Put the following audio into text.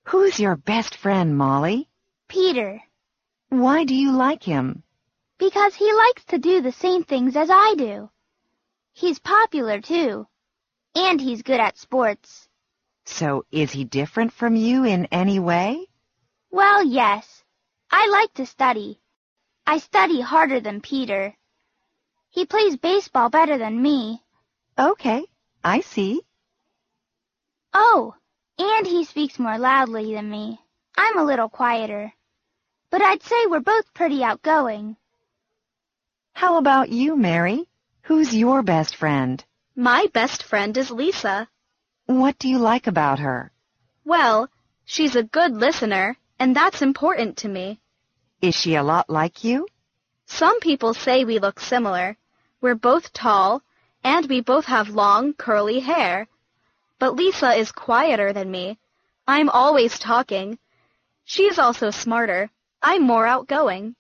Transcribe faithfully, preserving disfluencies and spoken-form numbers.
Who's your best friend, Molly? Peter. Why do you like him? Because he likes to do the same things as I do. He's popular, too. And he's good at sports. So is he different from you in any way? Well, yes. I like to study. I study harder than Peter. He plays baseball better than me. Okay, I see. Oh, and he speaks more loudly than me. I'm a little quieter. But I'd say we're both pretty outgoing. How about you, Mary? Who's your best friend? My best friend is Lisa. What do you like about her? Well, she's a good listener, and that's important to me. Is she a lot like you? Some people say we look similar. We're both tall, and we both have long, curly hair. But Lisa is quieter than me. I'm always talking. She's also smarter. I'm more outgoing.